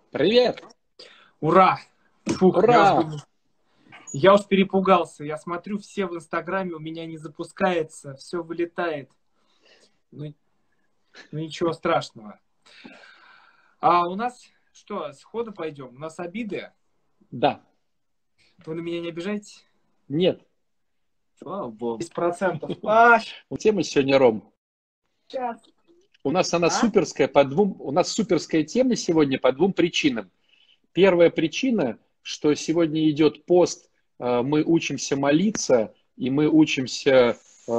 Привет! Ура! Фух, Ура! я уж перепугался. Я смотрю, все в Инстаграме, у меня не запускается, все вылетает. Ну, ну ничего страшного. А у нас что, сходу пойдем? У нас обиды? Да. Вы на меня не обижаете? Нет. Слава богу. 10%. Аж. У темы сегодня, Ром. Сейчас. У нас она А? суперская у нас суперская тема сегодня по двум причинам. Первая причина, что сегодня идет пост, мы учимся молиться, и мы учимся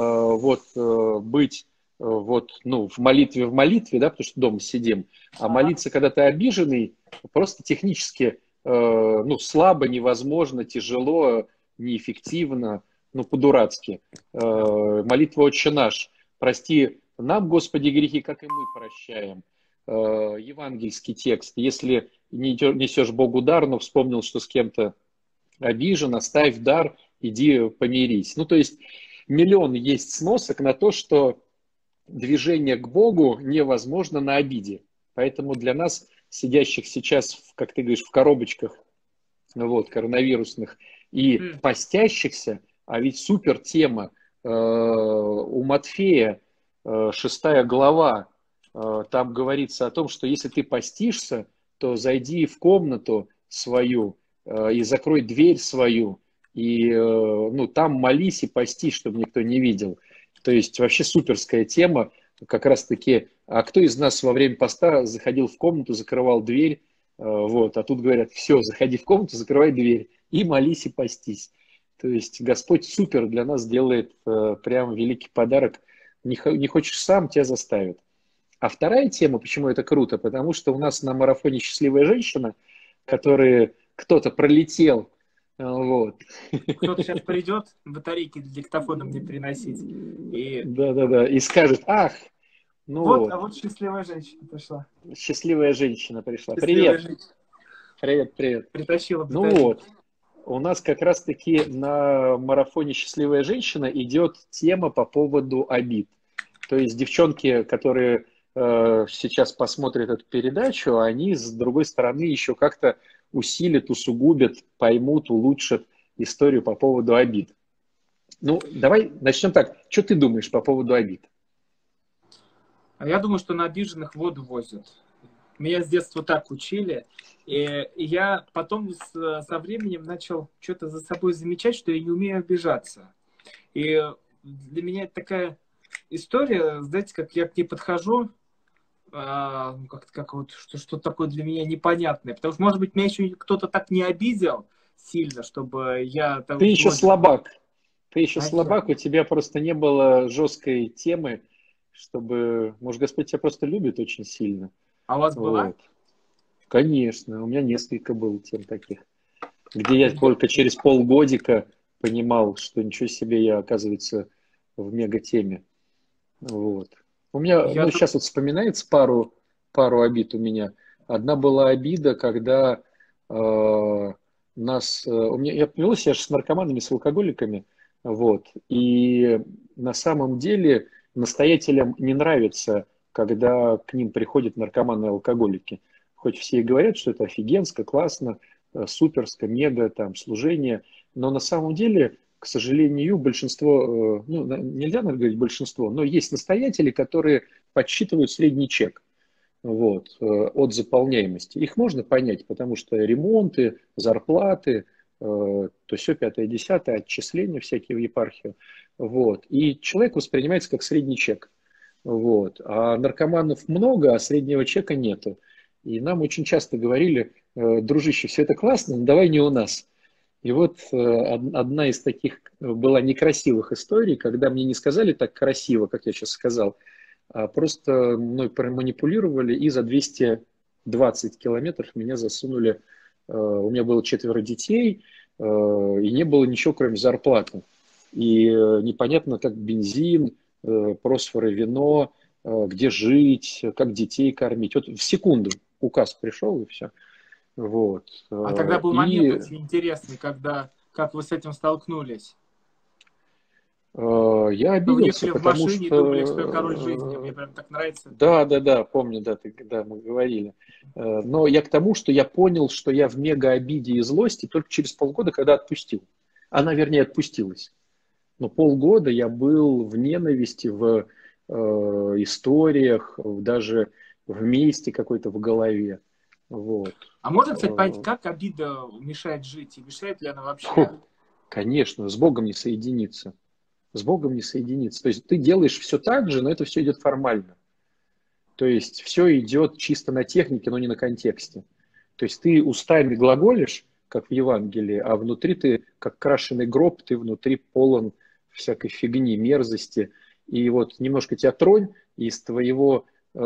быть в молитве, да, потому что дома сидим. А молиться, когда ты обиженный, просто технически слабо, невозможно, тяжело, неэффективно, по-дурацки. Молитва «Отче наш». Прости нам, Господи, грехи, как и мы прощаем. Евангельский текст. Если несешь Богу дар, но вспомнил, что с кем-то обижен, оставь дар, иди помирись. То есть миллион есть сносок на то, что движение к Богу невозможно на обиде. Поэтому для нас, сидящих сейчас, как ты говоришь, в коробочках коронавирусных и постящихся, а ведь супер тема у Матфея, 6 глава, там говорится о том, что если ты постишься, то зайди в комнату свою и закрой дверь свою, и там молись и постись, чтобы никто не видел. То есть вообще суперская тема, как раз-таки, а кто из нас во время поста заходил в комнату, закрывал дверь, а тут говорят, все, заходи в комнату, закрывай дверь и молись и постись. То есть Господь супер для нас делает прям великий подарок. Не хочешь сам, тебя заставят. А вторая тема, почему это круто, потому что у нас на марафоне «Счастливая женщина», который кто-то пролетел, Кто-то сейчас придет, батарейки для диктофона мне приносить. И... Да-да-да, и скажет, ах, А вот счастливая женщина пришла. Счастливая женщина пришла. Счастливая Привет. женщина. Привет. Притащила батарейки. У нас как раз-таки на марафоне «Счастливая женщина» идет тема по поводу обид. То есть девчонки, которые сейчас посмотрят эту передачу, они с другой стороны еще как-то усилят, усугубят, поймут, улучшат историю по поводу обид. Давай начнем так. Что ты думаешь по поводу обид? А я думаю, что на обиженных воду возят. Меня с детства так учили. И я потом со временем начал что-то за собой замечать, что я не умею обижаться. И для меня это такая история, знаете, как я к ней подхожу, что такое для меня непонятное. Потому что, может быть, меня еще кто-то так не обидел сильно, чтобы я... Ты еще слабак. Наверное. У тебя просто не было жесткой темы, чтобы... Может, Господь тебя просто любит очень сильно. А у вас была? Конечно, у меня несколько было тем таких, где я только через полгодика понимал, что ничего себе, я, оказывается, в мега-теме. У меня, сейчас вспоминается пару обид у меня. Одна была обида, когда я появился я же с наркоманами, с алкоголиками, и на самом деле настоятелям не нравится, когда к ним приходят наркоманы и алкоголики. Хоть все и говорят, что это офигенско, классно, суперско, мега, там, служение, но на самом деле, к сожалению, большинство, нельзя, наверное, говорить большинство, но есть настоятели, которые подсчитывают средний чек от заполняемости. Их можно понять, потому что ремонты, зарплаты, то все пятое, десятое, отчисления всякие в епархию. И человек воспринимается как средний чек. А наркоманов много, а среднего чека нету. И нам очень часто говорили, дружище, все это классно, но давай не у нас. И одна из таких была некрасивых историй, когда мне не сказали так красиво, как я сейчас сказал, а просто мной проманипулировали и за 220 километров меня засунули. У меня было 4 детей, и не было ничего, кроме зарплаты. И непонятно, как бензин, просфоры, вино, где жить, как детей кормить. В секунду указ пришел, и все. А тогда был момент очень интересный, как вы с этим столкнулись. Я Вы обиделся, ехали в потому машине и думали, что я король жизни. что... Мне прям так нравится. Да, помню, да, да, мы говорили. Но я к тому, что я понял, что я в мега обиде и злости только через полгода, когда отпустил. Она, вернее, отпустилась. Но полгода я был в ненависти, в историях, даже в месте какой-то в голове. Вот. А можно, кстати, понять, как обида мешает жить? И мешает ли она вообще? Фу, конечно, с Богом не соединиться. С Богом не соединиться. То есть ты делаешь все так же, но это все идет формально. То есть все идет чисто на технике, но не на контексте. То есть ты устами глаголишь, как в Евангелии, а внутри ты, как крашеный гроб, ты внутри полон всякой фигни, мерзости. И вот немножко тебя тронь, и из твоего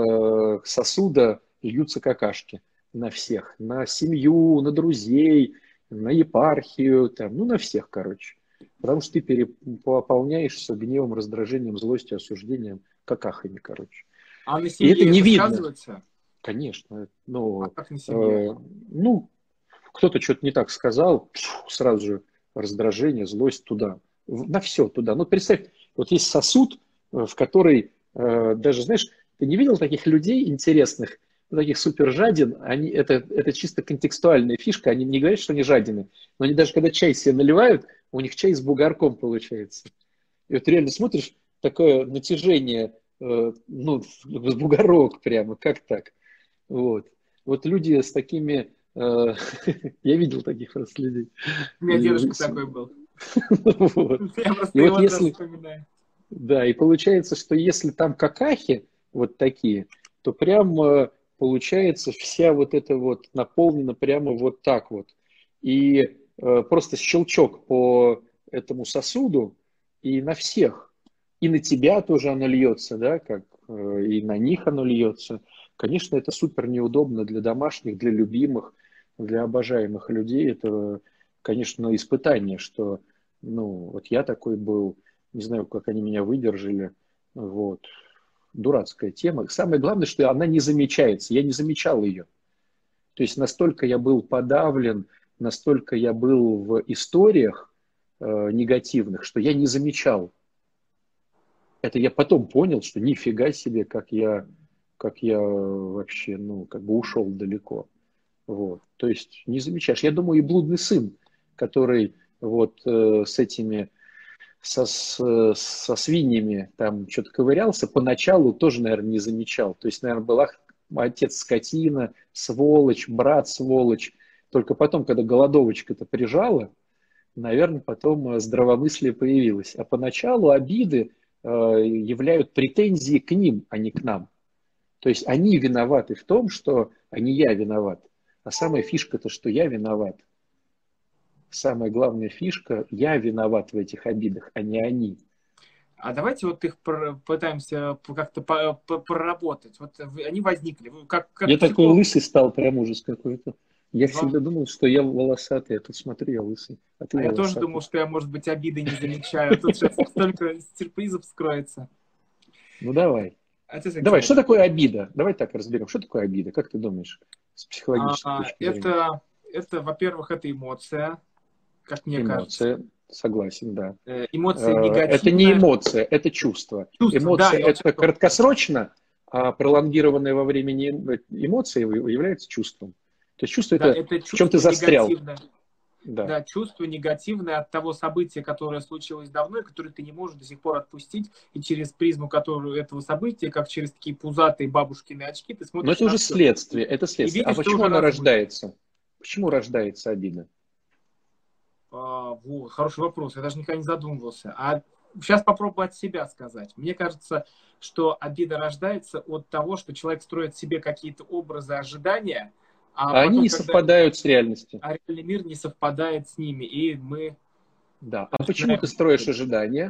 сосуда льются какашки на всех. На семью, на друзей, на епархию, там, ну на всех, короче. Потому что ты переполняешься гневом, раздражением, злостью, осуждением, какахами, короче. А на И это семье не это видно, сказывается? конечно. А Но, как на семье? ну, кто-то что-то не так сказал, сразу же раздражение, злость туда. На все туда. Ну, представь, вот есть сосуд, в который даже, знаешь, ты не видел таких людей интересных, таких супер жадин, это чисто контекстуальная фишка, они не говорят, что они жадины, но они даже когда чай себе наливают, у них чай с бугорком получается. И вот реально смотришь, такое натяжение, ну, с бугорок прямо, как так? Вот. Вот люди с такими, я видел таких просто людей. У меня И, дедушка такой был. вот. Я И просто вот его тоже если, вспоминаю. да, и получается, что если там какахи вот такие, то прям получается вся вот эта вот наполнена прямо вот так вот. И просто щелчок по этому сосуду, и на всех. И на тебя тоже оно льется, да, как и на них оно льется. Конечно, это супер неудобно для домашних, для любимых, для обожаемых людей. Это, конечно, испытание, что, ну, вот я такой был, не знаю, как они меня выдержали. Вот. Дурацкая тема. Самое главное, что она не замечается. Я не замечал ее. То есть настолько я был подавлен, настолько я был в историях негативных, что я не замечал. Это я потом понял, что нифига себе, как я вообще, ну, как бы ушел далеко. Вот. То есть не замечаешь. Я думаю, и блудный сын, который вот с этими со свиньями там что-то ковырялся, поначалу тоже, наверное, не замечал. То есть, наверное, была отец скотина, сволочь, брат сволочь. Только потом, когда голодовочка-то прижала, наверное, потом здравомыслие появилось. А поначалу обиды являют претензии к ним, а не к нам. То есть они виноваты в том, что а не я виноват. А самая фишка-то, что я виноват. Самая главная фишка, я виноват в этих обидах, а не они. А давайте вот их пытаемся как-то проработать. Вот они возникли. Я Как такой психолог. лысый стал, прям ужас какой-то. Я Вам... всегда думал, что я волосатый, а тут смотрю, я лысый, а ты А я тоже волосатый. думал, что я, может быть, обиды не замечаю. А тут сейчас столько сюрпризов скроется. Ну давай. Отец Давай, что Александр, такое обида? Давай так разберем. Что такое обида? Как ты думаешь, с психологической точки зрения? во-первых, это эмоция, как мне кажется. Эмоция, согласен, да. Эмоция Это не негативная. эмоция, это чувство. Чувство, да, Эмоция – я вот сейчас это тоже хотел сказать. краткосрочно, а пролонгированная во времени эмоция является чувством. То есть чувство – Да, это это в чем ты чувство застрял. негативное. Да. Да, чувство негативное от того события, которое случилось давно, и которое ты не можешь до сих пор отпустить, и через призму этого события, как через такие пузатые бабушкины очки, ты Но смотришь это на уже все. следствие, это И следствие. А видишь, что почему уже она размыто. рождается? Почему рождается обида? Вот, хороший вопрос, я даже никогда не задумывался. А сейчас попробую от себя сказать. Мне кажется, что обида рождается от того, что человек строит себе какие-то образы, ожидания, а А они потом, не когда совпадают с реальностью. реальный мир не совпадает с ними, и мы Да. А почему начинаем... ты строишь ожидания?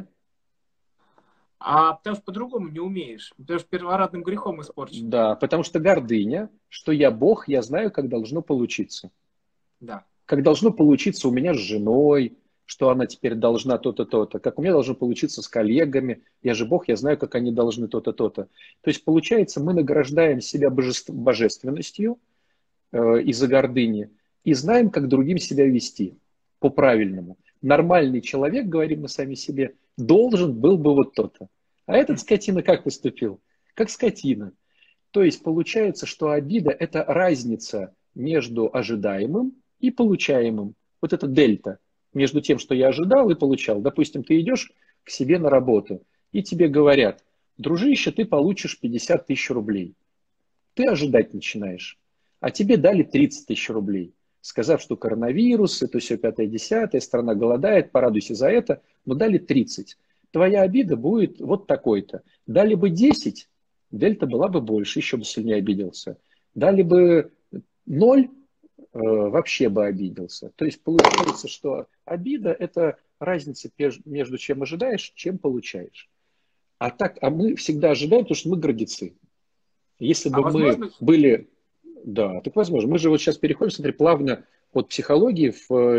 А потому что по-другому не умеешь. Потому что первородным грехом испорчен. Да, потому что гордыня, что я Бог, я знаю, как должно получиться. Да. Как должно получиться у меня с женой, что она теперь должна то-то, то-то. Как у меня должно получиться с коллегами. Я же Бог, я знаю, как они должны то-то, то-то. То есть, получается, мы награждаем себя божественностью из-за гордыни и знаем, как другим себя вести по-правильному. нормальный человек, говорим мы сами себе, должен был бы вот то-то. А этот скотина как поступил? Как скотина. То есть получается, что обида – это разница между ожидаемым и получаемым. Вот это дельта между тем, что я ожидал и получал. Допустим, ты идешь к себе на работу, и тебе говорят: дружище, ты получишь 50 тысяч рублей. Ты ожидать начинаешь. А тебе дали 30 тысяч рублей, сказав, что коронавирус, это все 5-10, страна голодает, порадуйся за это, но дали 30. Твоя обида будет вот такой-то. Дали бы 10, дельта была бы больше, еще бы сильнее обиделся. Дали бы 0, вообще бы обиделся. То есть получается, что обида – это разница между чем ожидаешь, чем получаешь. А мы всегда ожидаем, потому что мы гордецы. Если бы мы были... Да, так возможно. Мы же вот сейчас переходим, смотри, плавно от психологии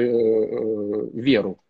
в веру.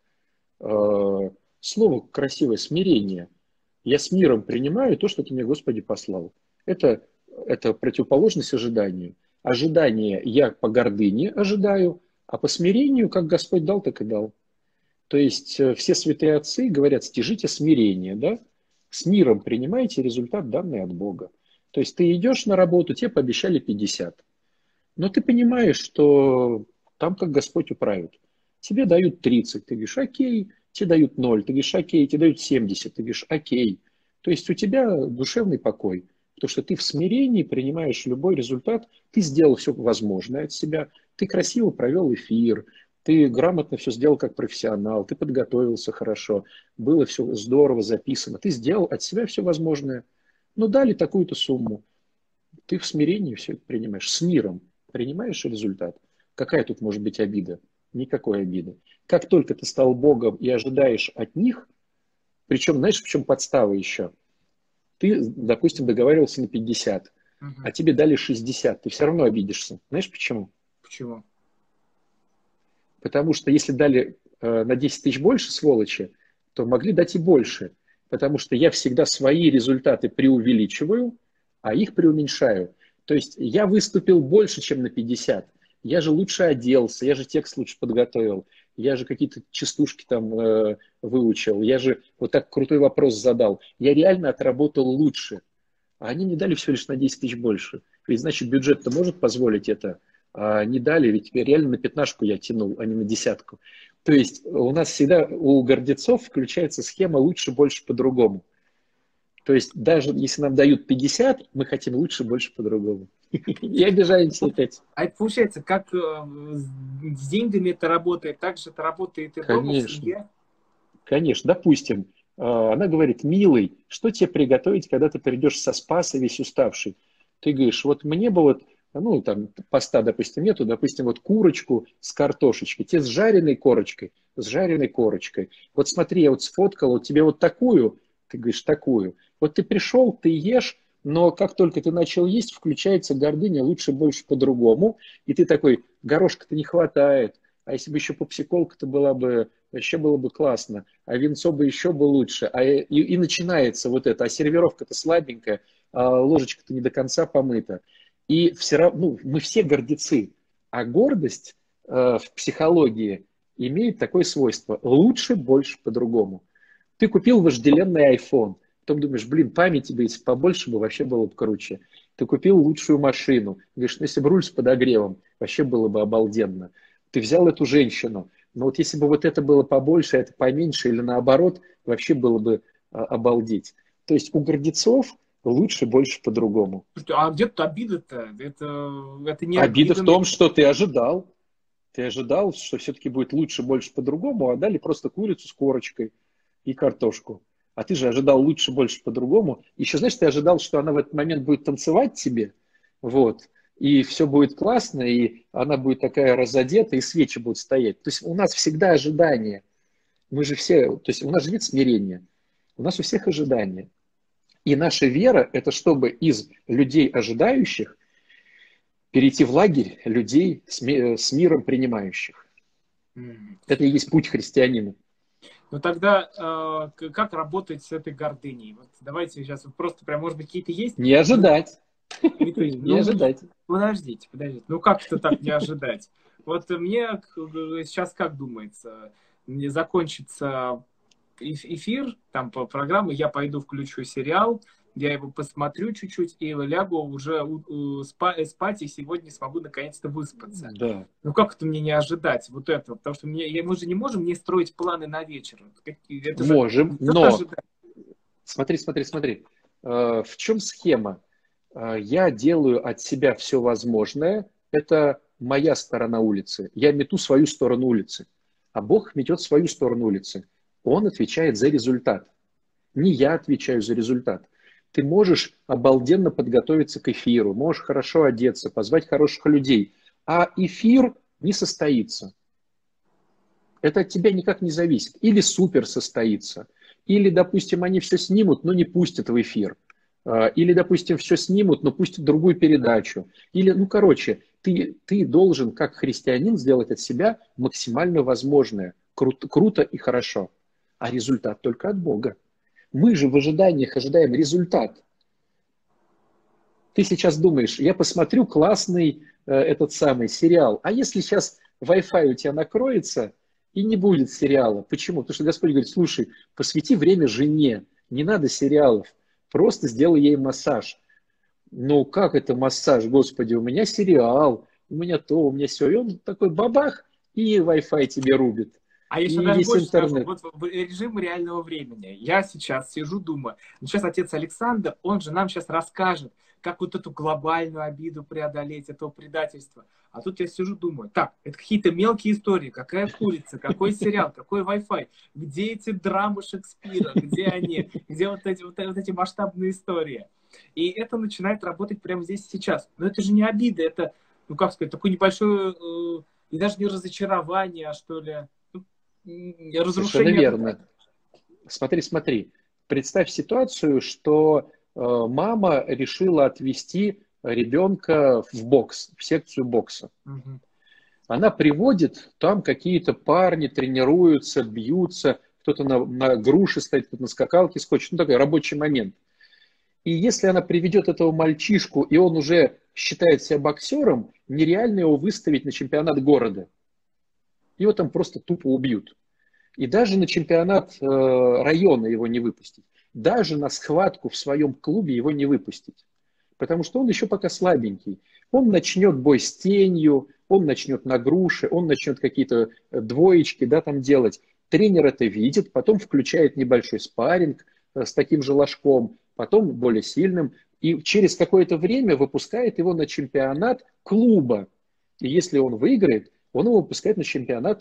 Слово красивое — смирение. Я с миром принимаю то, что ты мне, Господи, послал. Это противоположность ожиданию. Ожидание я по гордыне ожидаю, а по смирению, как Господь дал, так и дал. То есть все святые отцы говорят: стяжите смирение, да? С миром принимайте результат, данный от Бога. То есть ты идешь на работу, тебе пообещали 50. Но ты понимаешь, что там как Господь управит. Тебе дают 30, ты говоришь: окей. Тебе дают 0, ты говоришь: окей. Тебе дают 70, ты говоришь: окей. То есть у тебя душевный покой. Потому что ты в смирении принимаешь любой результат, ты сделал все возможное от себя, ты красиво провел эфир, ты грамотно все сделал как профессионал, ты подготовился хорошо, было все здорово записано, ты сделал от себя все возможное. Но дали такую-то сумму. Ты в смирении все это принимаешь, с миром принимаешь результат. Какая тут может быть обида? Никакой обиды. Как только ты стал Богом и ожидаешь от них, причем, знаешь, в чем подстава еще? Ты, допустим, договаривался на 50, а тебе дали 60, ты все равно обидишься. Знаешь почему? Почему? Потому что если дали на 10 тысяч больше, сволочи, то могли дать и больше. Потому что я всегда свои результаты преувеличиваю, а их преуменьшаю. То есть я выступил больше, чем на 50. Я же лучше оделся, я же текст лучше подготовил, я же какие-то частушки там выучил, я же вот так крутой вопрос задал. Я реально отработал лучше. А они мне дали всего лишь на 10 тысяч больше. Ведь значит бюджет-то может позволить это. А не дали, ведь реально на 15 я тянул, а не на 10. То есть у нас всегда у гордецов включается схема лучше, больше, по-другому. То есть даже если нам дают 50, мы хотим лучше, больше, по-другому. И обижаемся опять. А это получается, как с деньгами это работает, так же это работает и дома, в семье? Конечно. Допустим, она говорит: милый, что тебе приготовить, когда ты придешь со Спаса весь уставший? Ты говоришь: вот мне бы вот, ну там поста, допустим, нету, допустим, вот курочку с картошечкой, тебе с жареной корочкой, с жареной корочкой. Вот смотри, я вот сфоткал, вот тебе вот такую, ты говоришь: такую. Вот ты пришел, ты ешь, но как только ты начал есть, включается гордыня: лучше, больше, по-другому. И ты такой: горошка-то не хватает. А если бы еще попсиколка-то была бы, еще было бы классно. А винцо бы еще бы лучше. И начинается вот это. А сервировка-то слабенькая, а ложечка-то не до конца помыта. И все равно, ну, мы все гордецы. А гордость в психологии имеет такое свойство: лучше, больше, по-другому. Ты купил вожделенный iPhone. Потом думаешь: блин, памяти бы, если побольше бы, вообще было бы круче. Ты купил лучшую машину. Говоришь: ну если бы руль с подогревом, вообще было бы обалденно. Ты взял эту женщину. Но вот если бы вот это было побольше, а это поменьше, или наоборот, вообще было бы обалдеть. То есть у гордецов лучше, больше, по-другому. А где тут обида-то? Это не обида в том, что ты ожидал. Ты ожидал, что все-таки будет лучше, больше, по-другому, а дали просто курицу с корочкой и картошку. А ты же ожидал лучше, больше, по-другому. Еще, знаешь, ты ожидал, что она в этот момент будет танцевать тебе, вот, и все будет классно, и она будет такая разодета, и свечи будут стоять. То есть у нас всегда ожидания. Мы же все, то есть у нас же нет смирения. У нас у всех ожидания. И наша вера – это чтобы из людей ожидающих перейти в лагерь людей с миром принимающих. Это и есть путь христианина. Ну тогда как работать с этой гордыней? Вот давайте сейчас вот просто прям, может быть, какие-то есть? Не ожидать. Не ожидать. Подождите. Ну как это так не ожидать? Вот мне сейчас как думается? мне закончится эфир, там по программе, я пойду включу сериал, я его посмотрю чуть-чуть и лягу уже спать, и сегодня смогу наконец-то выспаться. Да. Ну как это мне не ожидать вот этого? Потому что мы же не можем не строить планы на вечер. Это же Можем, но ожидать. смотри. В чем схема? Я делаю от себя все возможное. Это моя сторона улицы. Я мету свою сторону улицы. А Бог метет свою сторону улицы. Он отвечает за результат. Не я отвечаю за результат. Ты можешь обалденно подготовиться к эфиру, можешь хорошо одеться, позвать хороших людей, а эфир не состоится. Это от тебя никак не зависит. Или супер состоится, или, допустим, они все снимут, но не пустят в эфир. Или, допустим, все снимут, но пустят другую передачу. Или, ты должен, как христианин, сделать от себя максимально возможное. Круто и хорошо. А результат только от Бога. Мы же в ожиданиях ожидаем результат. Ты сейчас думаешь, я посмотрю классный этот самый сериал, а если сейчас Wi-Fi у тебя накроется и не будет сериала? Почему? Потому что Господь говорит, слушай, посвяти время жене, не надо сериалов, просто сделай ей массаж. Ну как это массаж, Господи, у меня сериал, у меня то, у меня все. И он такой бабах, и Wi-Fi тебе рубит. А я И еще даже есть больше скажу, интернет. вот в режим реального времени. Я сейчас сижу, думаю, сейчас отец Александр, он же нам сейчас расскажет, как вот эту глобальную обиду преодолеть, этого предательства. А тут я сижу, думаю, так, это какие-то мелкие истории, какая курица, какой сериал, какой Wi-Fi, где эти драмы Шекспира, где они, где вот эти масштабные истории. И это начинает работать прямо здесь и сейчас. Но это же не обида, это, ну как сказать, такое небольшое, и даже не разочарование, а что ли, Совершенно разрушение. верно. Смотри. Представь ситуацию, что мама решила отвезти ребенка в бокс, в секцию бокса. Угу. Она приводит, там какие-то парни тренируются, бьются, кто-то на груше стоит, кто-то на скакалке скочит. Ну, такой рабочий момент. И если она приведет этого мальчишку, и он уже считает себя боксером, нереально его выставить на чемпионат города. Его там просто тупо убьют. И даже на чемпионат района его не выпустить. Даже на схватку в своем клубе его не выпустить. Потому что он еще пока слабенький. Он начнет бой с тенью, он начнет на груши, он начнет какие-то двоечки, да, там делать. Тренер это видит, потом включает небольшой спарринг с таким же ложком, потом более сильным. И через какое-то время выпускает его на чемпионат клуба. И если он выиграет, он его выпускает на чемпионат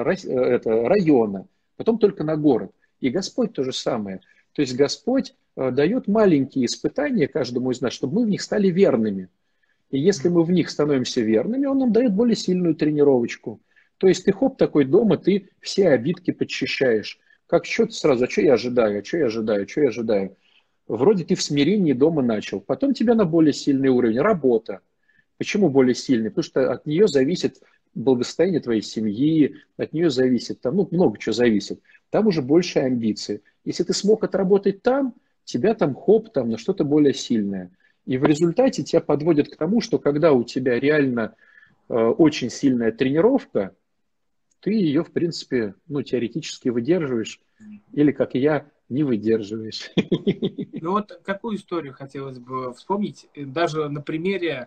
района, потом только на город. И Господь то же самое. То есть Господь дает маленькие испытания каждому из нас, чтобы мы в них стали верными. И если мы в них становимся верными, Он нам дает более сильную тренировочку. То есть ты хоп такой дома, ты все обидки подчищаешь. Как что-то сразу, а что я ожидаю, а что я ожидаю, что я ожидаю. Вроде ты в смирении дома начал. Потом тебя на более сильный уровень. Работа. Почему более сильный? Потому что от нее зависит благосостояние твоей семьи, от нее зависит, там, ну, много чего зависит. Там уже больше амбиции. Если ты смог отработать там, тебя там хоп, там на что-то более сильное. И в результате тебя подводят к тому, что когда у тебя реально очень сильная тренировка, ты ее, в принципе, ну, теоретически выдерживаешь, или, как и я, не выдерживаешь. Ну вот какую историю хотелось бы вспомнить, даже на примере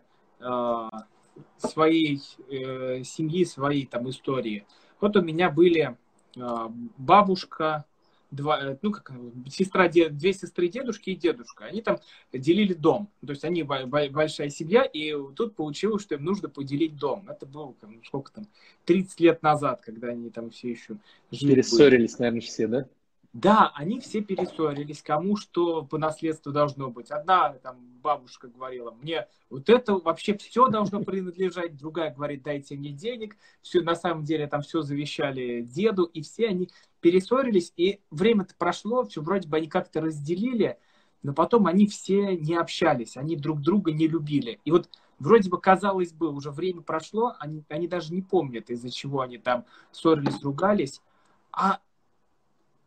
своей семьи, своей там истории. Вот у меня были бабушка, две сестры дедушки и дедушка. Они там делили дом. То есть они большая семья, и тут получилось, что им нужно поделить дом. Это было, сколько там, 30 лет назад, когда они там все еще жили. Перессорились, наверное, все, да? Да, они все перессорились, кому что по наследству должно быть. Одна там бабушка говорила, мне вот это вообще все должно принадлежать, другая говорит, дайте мне денег. Все, на самом деле там все завещали деду, и все они перессорились, и время-то прошло, все вроде бы они как-то разделили, но потом они все не общались, они друг друга не любили. И вот вроде бы, казалось бы, уже время прошло, они даже не помнят, из-за чего они там ссорились, ругались, а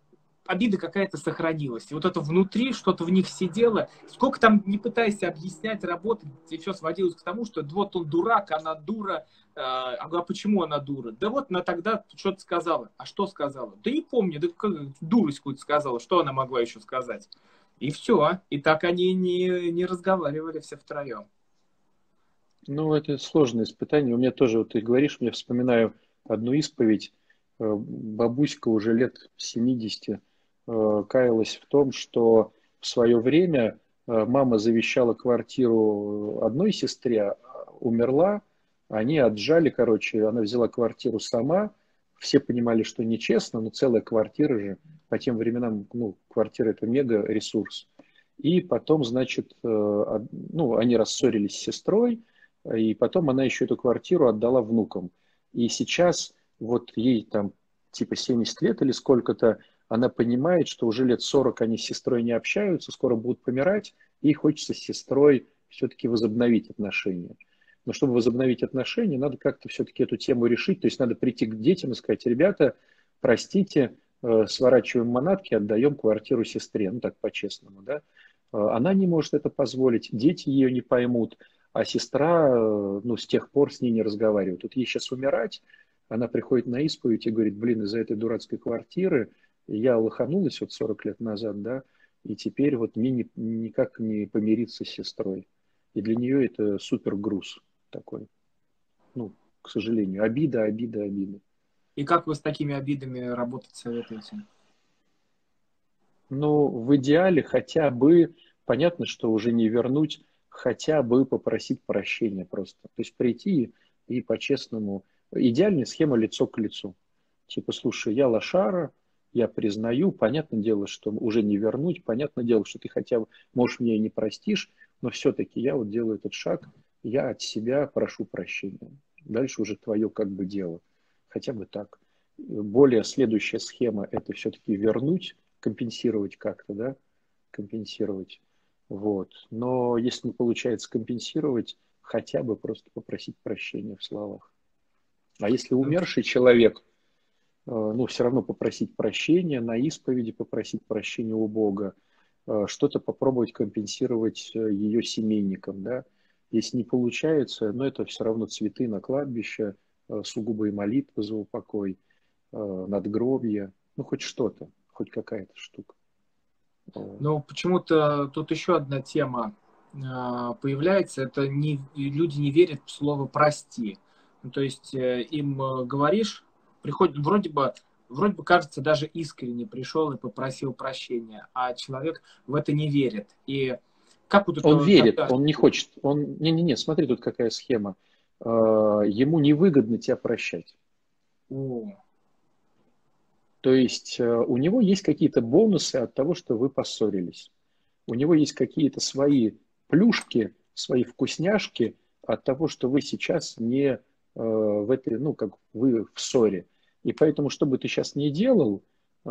обида какая-то сохранилась. И вот это внутри, что-то в них сидело. Сколько там не пытайся объяснять, работать, и все сводилось к тому, что вот он дурак, она дура. А почему она дура? Да вот она тогда что-то сказала. А что сказала? Да не помню, да дурость какую-то сказала. Что она могла еще сказать? И все. И так они не разговаривали все втроем. Ну, это сложное испытание. У меня тоже, вот ты говоришь, я вспоминаю одну исповедь. Бабуська уже лет 70 каялась в том, что в свое время мама завещала квартиру одной сестре, умерла, они отжали, короче, она взяла квартиру сама, все понимали, что нечестно, но целая квартира же, по тем временам, ну, квартира это мега ресурс. И потом, значит, ну, они рассорились с сестрой, и потом она еще эту квартиру отдала внукам. И сейчас вот ей там типа 70 лет или сколько-то, она понимает, что уже лет 40 они с сестрой не общаются, скоро будут помирать, и ей хочется с сестрой все-таки возобновить отношения. Но чтобы возобновить отношения, надо как-то все-таки эту тему решить, то есть надо прийти к детям и сказать: ребята, простите, сворачиваем манатки, отдаем квартиру сестре, ну так по-честному, да. Она не может это позволить, дети ее не поймут, а сестра, ну, с тех пор с ней не разговаривает. Вот ей сейчас умирать, она приходит на исповедь и говорит: блин, из-за этой дурацкой квартиры я лоханулась вот 40 лет назад, да, и теперь вот мне никак не помириться с сестрой. И для нее это супер груз такой. Ну, к сожалению, обида, обида, обида. И как вы с такими обидами работать советуете? Ну, в идеале хотя бы, понятно, что уже не вернуть, хотя бы попросить прощения просто. То есть прийти и по-честному. Идеальная схема лицо к лицу. Типа: слушай, я лошара, я признаю, понятное дело, что уже не вернуть, понятное дело, что ты хотя бы, может, мне и не простишь, но все-таки я вот делаю этот шаг, я от себя прошу прощения. Дальше уже твое как бы дело. Хотя бы так. Более следующая схема – это все-таки вернуть, компенсировать как-то, да, компенсировать. Вот. Но если не получается компенсировать, хотя бы просто попросить прощения в словах. А если умерший человек, ну, все равно попросить прощения, на исповеди попросить прощения у Бога, что-то попробовать компенсировать ее семейникам, да. Если не получается, но это все равно цветы на кладбище, сугубые молитвы за упокой, надгробья, ну, хоть что-то, хоть какая-то штука. Но почему-то тут еще одна тема появляется. Это люди не верят в слово «прости». Ну, то есть им говоришь, приходит, вроде бы кажется, даже искренне пришел и попросил прощения, а человек в это не верит. И как вот Он это верит, тогда... он не хочет. Он... Не-не-не, смотри, тут какая схема. Ему невыгодно тебя прощать. О, То есть у него есть какие-то бонусы от того, что вы поссорились. У него есть какие-то свои плюшки, свои вкусняшки от того, что вы сейчас не в этой, ну, как вы в ссоре. И поэтому, что бы ты сейчас ни делал,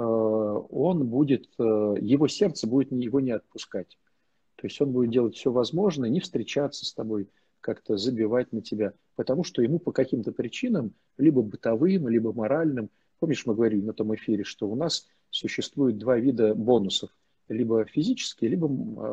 он будет, его сердце будет его не отпускать. То есть он будет делать все возможное, не встречаться с тобой, как-то забивать на тебя, потому что ему по каким-то причинам, либо бытовым, либо моральным, помнишь, мы говорили на том эфире, что у нас существует два вида бонусов, либо физические, либо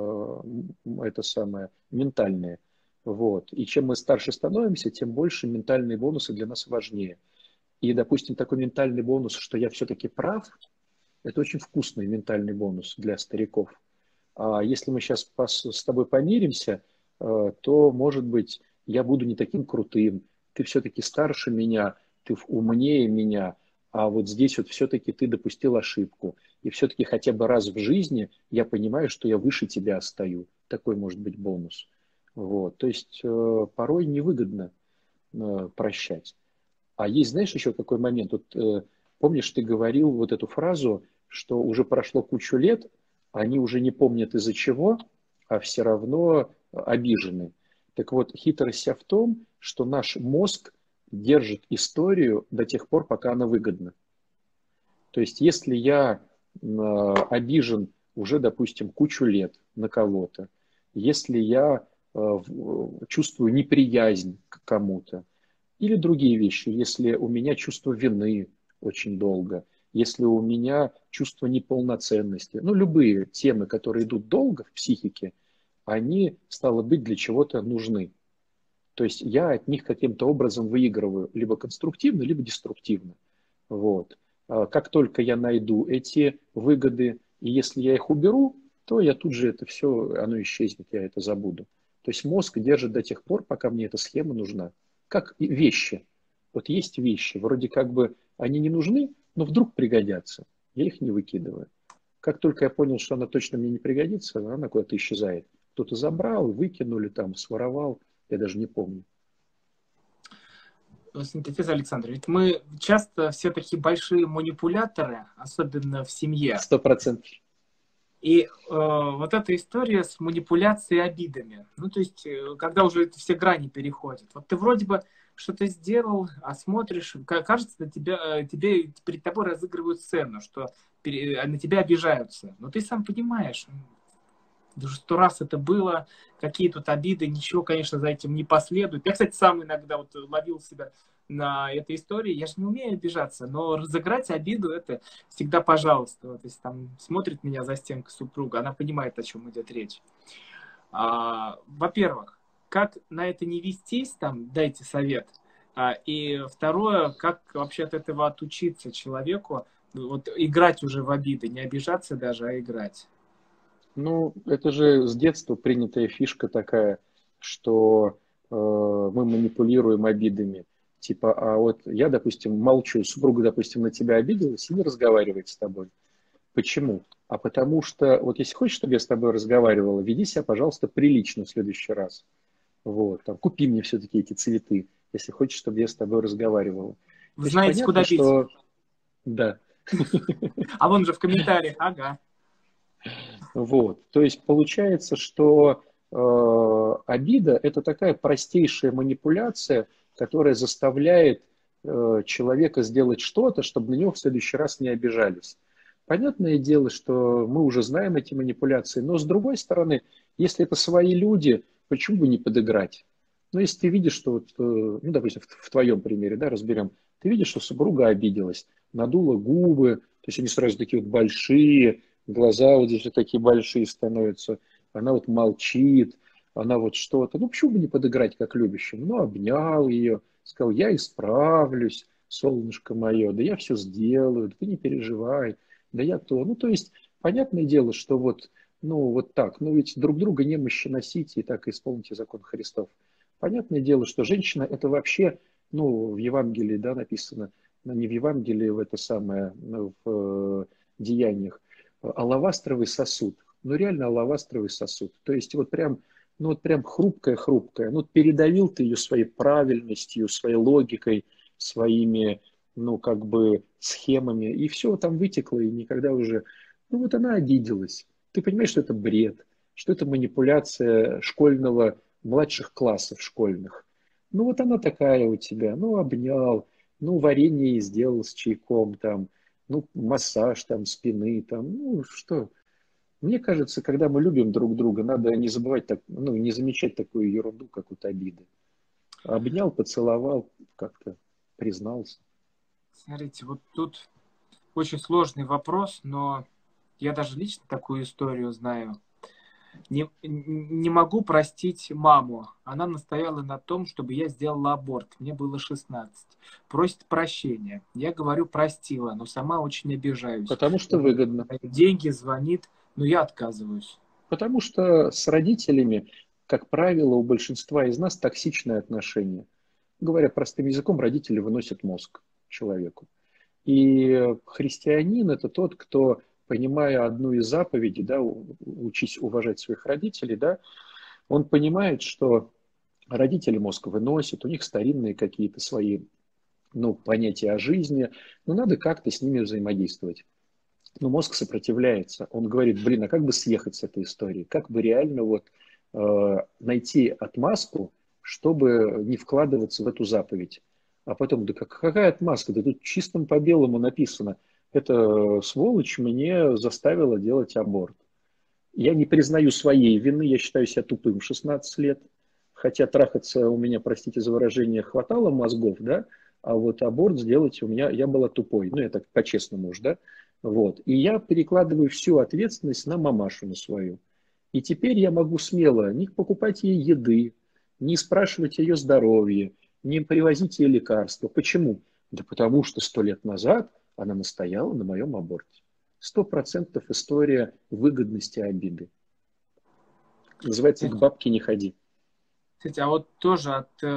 это самое ментальные. Вот. И чем мы старше становимся, тем больше ментальные бонусы для нас важнее. И, допустим, такой ментальный бонус, что я все-таки прав, это очень вкусный ментальный бонус для стариков. А если мы сейчас с тобой помиримся, то, может быть, я буду не таким крутым, ты все-таки старше меня, ты умнее меня, а вот здесь вот все-таки ты допустил ошибку. И все-таки хотя бы раз в жизни я понимаю, что я выше тебя стою. Такой может быть бонус. Вот. То есть порой невыгодно прощать. А есть, знаешь, еще какой момент? Вот, помнишь, ты говорил вот эту фразу, что уже прошло кучу лет, они уже не помнят из-за чего, а все равно обижены. Так вот, хитрость вся в том, что наш мозг держит историю до тех пор, пока она выгодна. То есть, если я обижен уже, допустим, кучу лет на кого-то, если я чувствую неприязнь к кому-то, или другие вещи, если у меня чувство вины очень долго, если у меня чувство неполноценности. Ну, любые темы, которые идут долго в психике, они, стало быть, для чего-то нужны. То есть я от них каким-то образом выигрываю либо конструктивно, либо деструктивно. Вот. Как только я найду эти выгоды, и если я их уберу, то я тут же это все, оно исчезнет, я это забуду. То есть мозг держит до тех пор, пока мне эта схема нужна. Как и вещи. Вот есть вещи, вроде как бы они не нужны, но вдруг пригодятся. Я их не выкидываю. Как только я понял, что она точно мне не пригодится, она куда-то исчезает. Кто-то забрал, выкинули, там, своровал, я даже не помню. Синтетиз, Александр, ведь мы часто все такие большие манипуляторы, особенно в семье. 100%. И вот эта история с манипуляцией обидами. Ну, то есть, когда уже это все грани переходят. Вот ты вроде бы что-то сделал, а смотришь, кажется, тебе перед тобой разыгрывают сцену, что на тебя обижаются. Но ты сам понимаешь, уже 100 раз это было, какие тут обиды, ничего, конечно, за этим не последует. Я, кстати, сам иногда вот ловил себя на этой истории. Я же не умею обижаться, но разыграть обиду — это всегда пожалуйста. Вот, если там смотрит меня за стенкой супруга, она понимает, о чем идет речь. Во-первых, как на это не вестись, там, дайте совет. И второе, как вообще от этого отучиться человеку, вот играть уже в обиды, не обижаться даже, а играть. Ну, это же с детства принятая фишка такая, что мы манипулируем обидами. Типа, а вот я, допустим, молчу, супруга, допустим, на тебя обиделась и не разговаривает с тобой. Почему? А потому что, вот если хочешь, чтобы я с тобой разговаривала, веди себя, пожалуйста, прилично в следующий раз. Вот, там, купи мне все-таки эти цветы, если хочешь, чтобы я с тобой разговаривала. Вы То есть знаете, понятно, куда бить. что... Да. А вон же в комментариях, ага. Вот. То есть получается, что обида – это такая простейшая манипуляция, которая заставляет человека сделать что-то, чтобы на него в следующий раз не обижались. Понятное дело, что мы уже знаем эти манипуляции, но с другой стороны, если это свои люди, почему бы не подыграть? Ну, если ты видишь, что, вот, ну, допустим, в твоем примере, да, разберем, ты видишь, что супруга обиделась, надула губы, то есть они сразу такие вот большие, глаза вот здесь вот такие большие становятся, она вот молчит, она вот что-то, ну, почему бы не подыграть как любящим? Ну, обнял ее, сказал, я исправлюсь, солнышко мое, да я все сделаю, да ты не переживай, да я то. Ну, то есть, понятное дело, что вот, ну, вот так, ну, ведь друг друга немощи носите, и так исполните закон Христов. Понятное дело, что женщина это вообще, ну, в Евангелии, да, написано, но не в Евангелии, в это самое, в Деяниях, алавастровый сосуд. Ну, реально алавастровый сосуд. То есть, вот прям, ну, вот прям хрупкая-хрупкая. Ну, передавил ты ее своей правильностью, своей логикой, своими, ну, как бы, схемами, и все там вытекло, и никогда уже... Ну, вот она обиделась. Ты понимаешь, что это бред, что это манипуляция школьного, младших классов школьных. Ну, вот она такая у тебя, ну, обнял, ну, варенье ей сделал с чайком там, ну, массаж там спины, там, ну, что. Мне кажется, когда мы любим друг друга, надо не забывать, так, ну, не замечать такую ерунду, как вот обиды. Обнял, поцеловал, как-то признался. Смотрите, вот тут очень сложный вопрос, но я даже лично такую историю знаю. Не могу простить маму. Она настояла на том, чтобы я сделала аборт. Мне было 16. Просит прощения. Я говорю, простила, но сама очень обижаюсь. Потому что выгодно. Деньги звонит, но я отказываюсь. Потому что с родителями, как правило, у большинства из нас токсичные отношения. Говоря простым языком, родители выносят мозг человеку. И христианин – это тот, кто, понимая одну из заповедей, да, учись уважать своих родителей, да, он понимает, что родители мозг выносят, у них старинные какие-то свои, ну, понятия о жизни, но надо как-то с ними взаимодействовать. Но мозг сопротивляется. Он говорит, блин, а как бы съехать с этой истории? Как бы реально вот найти отмазку, чтобы не вкладываться в эту заповедь? А потом, да какая отмазка? Да тут чистым по белому написано. Эта сволочь мне заставила делать аборт. Я не признаю своей вины, я считаю себя тупым в 16 лет. Хотя трахаться у меня, простите за выражение, хватало мозгов, да? а вот аборт сделать у меня, я была тупой, ну, я так по-честному уж, да, вот. И я перекладываю всю ответственность на мамашу, на свою. И теперь я могу смело не покупать ей еды, не спрашивать ее здоровье, не привозить ей лекарства. Почему? Да потому что 100 лет назад она настояла на моем аборте. 100% история выгодности обиды. Называется «К бабке не ходи». Кстати, а вот тоже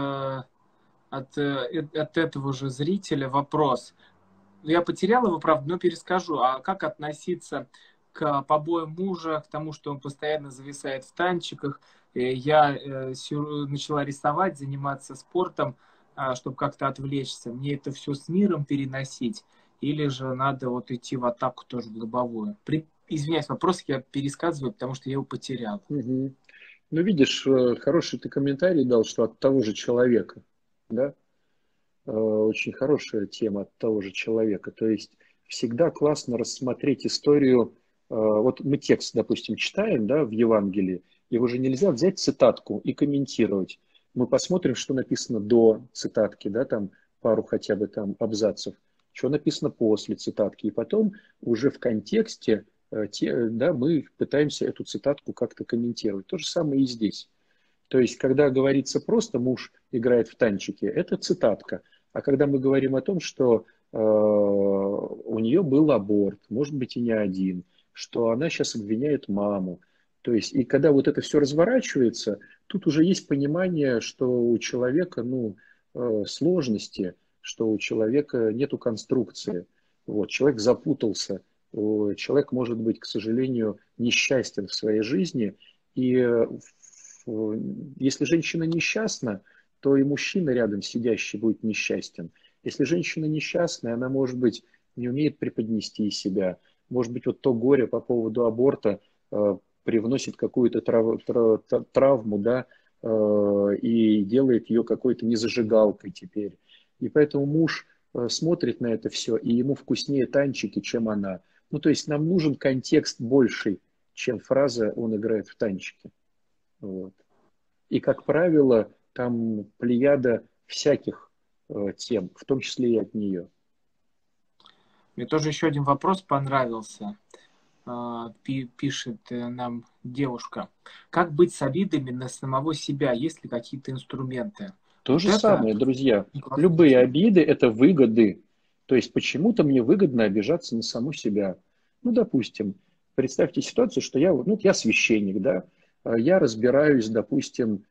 от этого же зрителя вопрос. Я потерял его, правда, но перескажу. А как относиться к побоям мужа, к тому, что он постоянно зависает в танчиках? Я начала рисовать, заниматься спортом, чтобы как-то отвлечься. Мне это все с миром переносить? Или же надо вот идти в атаку тоже в лобовую? Извиняюсь, вопрос я пересказываю, потому что я его потерял. Угу. Ну, видишь, хороший ты комментарий дал, что от того же человека, да? Очень хорошая тема от того же человека. То есть всегда классно рассмотреть историю. Вот мы текст, допустим, читаем, да, в Евангелии, его же нельзя взять цитатку и комментировать. Мы посмотрим, что написано до цитатки, да, там пару хотя бы там абзацев, что написано после цитатки. И потом уже в контексте да, мы пытаемся эту цитатку как-то комментировать. То же самое и здесь. То есть, когда говорится просто «муж играет в танчики», это цитатка. А когда мы говорим о том, что у нее был аборт, может быть и не один, что она сейчас обвиняет маму, то есть, и когда вот это все разворачивается, тут уже есть понимание, что у человека сложности, что у человека нету конструкции. Вот, человек запутался, человек может быть, к сожалению, несчастен в своей жизни, и если женщина несчастна, то и мужчина рядом сидящий будет несчастен. Если женщина несчастная, она, может быть, не умеет преподнести себя. Может быть, вот то горе по поводу аборта привносит какую-то травму, да, и делает ее какой-то незажигалкой теперь. И поэтому муж смотрит на это все, и ему вкуснее танчики, чем она. Ну, то есть нам нужен контекст больший, чем фраза «он играет в танчики». Вот. И, как правило, там плеяда всяких тем, в том числе и от нее. Мне тоже еще один вопрос понравился. Пишет нам девушка. Как быть с обидами на самого себя? Есть ли какие-то инструменты? То Вот же это самое, друзья. классная Любые тема. обиды– это выгоды. То есть почему-то мне выгодно обижаться на саму себя. Ну, допустим, представьте ситуацию, что я священник, да, я разбираюсь, допустим,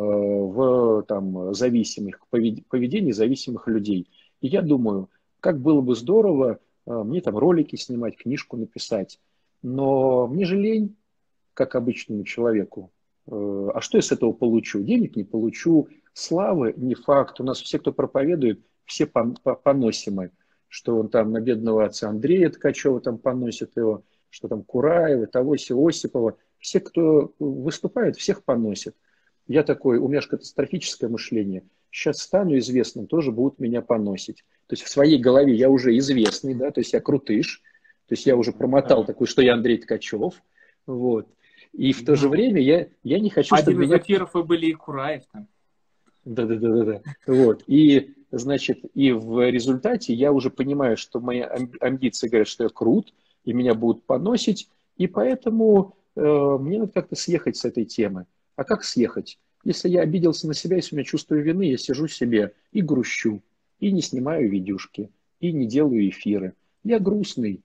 в зависимых, поведении зависимых людей. И я думаю, как было бы здорово мне там ролики снимать, книжку написать. Но мне же лень, как обычному человеку. А что я с этого получу? Денег не получу, славы не факт. У нас все, кто проповедует, все поносимы. Что он там на бедного отца Андрея Ткачева там поносит его, что там Кураева, того Осипова. Все, кто выступает, всех поносит. Я такой, у меня же катастрофическое мышление. Сейчас стану известным, тоже будут меня поносить. То есть в своей голове я уже известный, да, то есть я крутыш, то есть я уже промотал такой, что я Андрей Ткачев. Вот. И в то же Ну, время я не хочу, чтобы один из меня... эфиров вы были и Кураев там. Да. Вот. И, значит, и в результате я уже понимаю, что мои амбиции говорят, что я крут, и меня будут поносить, и поэтому мне надо как-то съехать с этой темы. А как съехать? Если я обиделся на себя, если у меня чувство вины, я сижу себе и грущу, и не снимаю видюшки, и не делаю эфиры. Я грустный,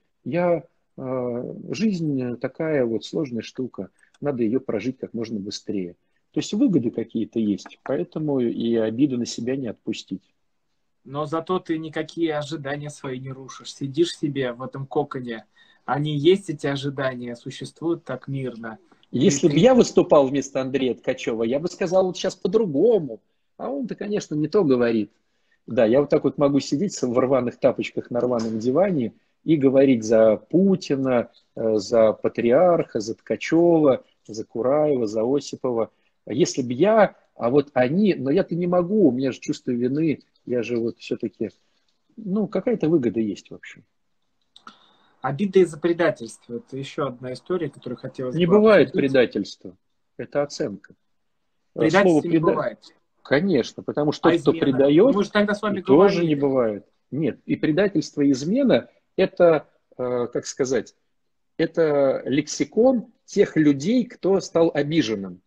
жизнь такая вот сложная штука, надо ее прожить как можно быстрее. То есть выгоды какие-то есть, поэтому и обиду на себя не отпустить. Но зато ты никакие ожидания свои не рушишь. Сидишь себе в этом коконе. Они есть, эти ожидания, существуют так мирно. И Если бы ты... я выступал вместо Андрея Ткачева, я бы сказал вот сейчас по-другому. А он-то, конечно, не то говорит. Да, я вот так вот могу сидеть в рваных тапочках на рваном диване и говорить за Путина, за патриарха, за Ткачева, за Кураева, за Осипова. Если бы я, а вот они, но я-то не могу, у меня же чувство вины, я же вот все-таки, какая-то выгода есть в общем. Обида из-за предательства. Это еще одна история, которую хотелось Не бы бывает обсудить. предательства, это оценка. Слово Предательства не бывает. Конечно, потому что А тот, кто измена? Мы предает, же тогда с вами тоже не говорили. бывает. Нет, и предательство, и измена – это, как сказать, это лексикон тех людей, кто стал обиженным.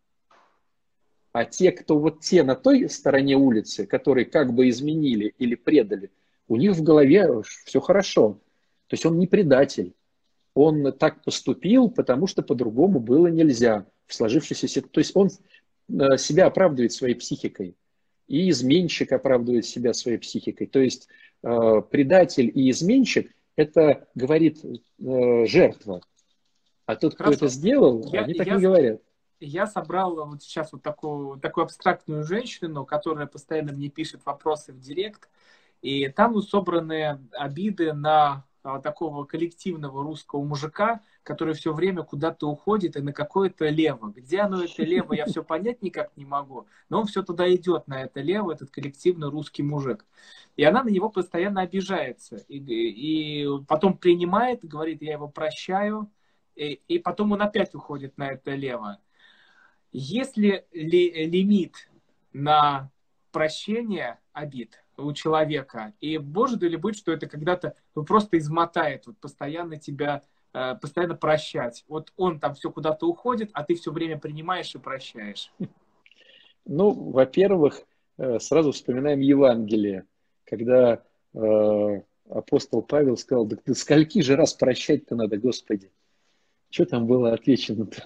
А те, кто вот те на той стороне улицы, которые как бы изменили или предали, у них в голове все хорошо. То есть он не предатель. Он так поступил, потому что по-другому было нельзя в сложившейся ситуации. То есть он себя оправдывает своей психикой. И изменщик оправдывает себя своей психикой. То есть предатель и изменщик – это, говорит, жертва. А тот, кто это Хорошо. сделал, Я, они так я, не говорят. я собрал вот сейчас вот такую абстрактную женщину, которая постоянно мне пишет вопросы в директ. И там собраны обиды на такого коллективного русского мужика, который все время куда-то уходит и на какое-то лево. Где оно, это лево, я все понять никак не могу, но он все туда идет, на это лево, этот коллективный русский мужик. И она на него постоянно обижается. И потом принимает, говорит, я его прощаю, и потом он опять уходит на это лево. Есть ли лимит на прощение обид у человека? И может ли быть, что это когда-то просто измотает, вот постоянно тебя, постоянно прощать? Вот он там все куда-то уходит, а ты все время принимаешь и прощаешь. Ну, во-первых, сразу вспоминаем Евангелие, когда апостол Павел сказал, да до скольки же раз прощать-то надо, Господи? Что там было отвечено-то?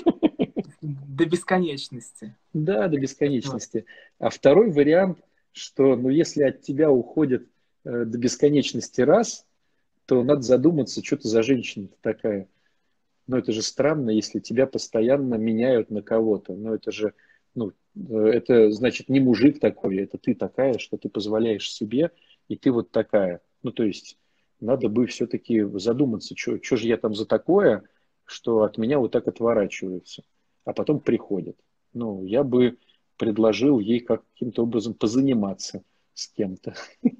До бесконечности. Да, до Вот. бесконечности. А второй вариант, что ну, если от тебя уходит до бесконечности раз, то надо задуматься, что ты за женщина такая. Но это же странно, если тебя постоянно меняют на кого-то. Но это же, ну, это значит не мужик такой, это ты такая, что ты позволяешь себе, и ты вот такая. Ну, то есть надо бы все-таки задуматься, что же я там за такое, что от меня вот так отворачиваются, а потом приходят. Ну, я бы предложил ей каким-то образом позаниматься с кем-то,